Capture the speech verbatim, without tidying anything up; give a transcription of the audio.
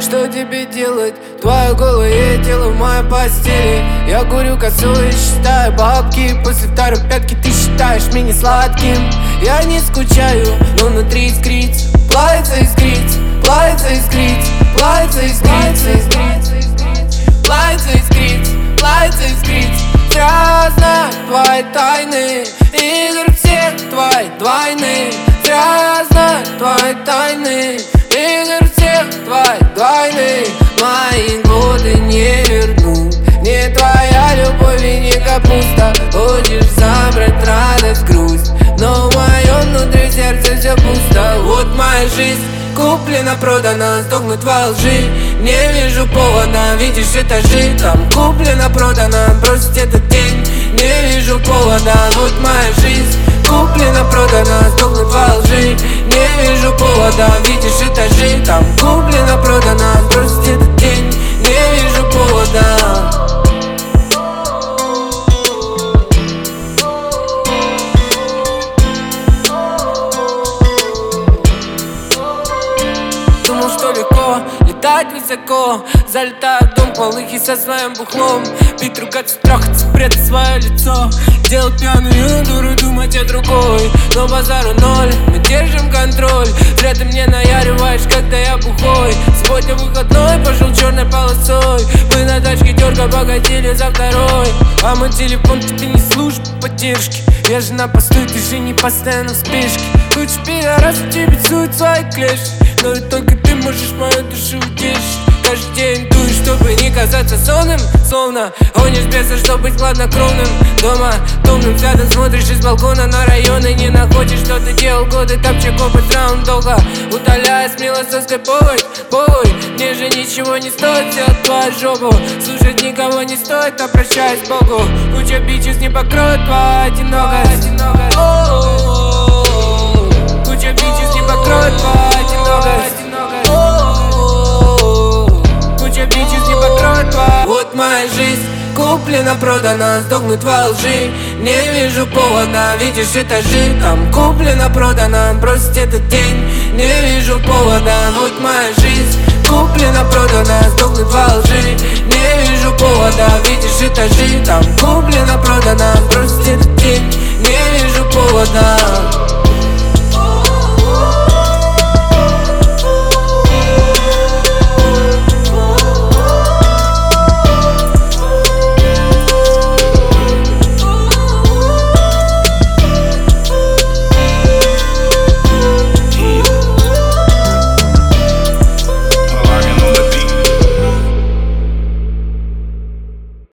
что тебе делать? Твое голое тело в моей постели. Я курю косу и считаю бабки. После второй пятки ты считаешь меня сладким. Я не скучаю, но внутри искрится. Плавится, искрится, плавится, искрится, плавится, искрится, искрится, плавится, искрится, плавится, искрится. Зря знаю твои тайны, игр всех твои двойны. Зря знаю твои тайны, игр всех твои двойны. Мои годы не вернут, не твоя любовь и не капуста. Хочешь забрать радость, грусть, но в моем внутри сердце все пусто. Вот моя жизнь куплена, продана, сдохнуть во лжи. Не вижу повода, видишь этажи. Там куплена, продана, бросить этот день. Не вижу повода, вот моя жизнь куплена, продана, сдохнуть во лжи. Не вижу повода, видишь этажи. Там куплена, продана, бросить этот день. Не вижу повода. Думал, что легко летать высоко, залетаю в дом полыхи со своим бухлом. Пить, ругаться, трахаться, прятать свое лицо, делать пьяную дуру, думать о другой. Но базару ноль, мы держим контроль. Зря ты мне наяриваешь, когда я бухой. Сегодня выходной, пошел черной полосой. Мы на тачке дерга погодили за второй. А мой телефон тебе не служит поддержки. Я же на посту, ты же не постоянно в спешке. Лучше пидорас, тебе сует свои клешни. Но и только ты можешь мою душу утешить. Каждый день дуешь, чтобы не казаться сонным. Словно гонишь беса, чтобы быть хладнокровным. Дома томным взглядом смотришь из балкона на районы. Не находишь, что ты делал годы, топчек опыт раунд долго. Удаляя смело соской повой, повой. Мне же ничего не стоит сделать твою жопу. Слушать никого не стоит, обращаясь к Богу. Куча бичес не покроет твою одинокость. Куча бичес не покроет твою одинокость. Куча бичес не покроет твою. Вот моя жизнь куплена, продана, сдохнуть во лжи. Не вижу повода, видишь этажи. Там куплена, продана, бросить этот день. Не вижу повода, вот моя жизнь куплена, продана, сдохнуть во лжи. Не вижу повода, видишь этажи. Там куплена, продана, бросить этот день. Не вижу повода.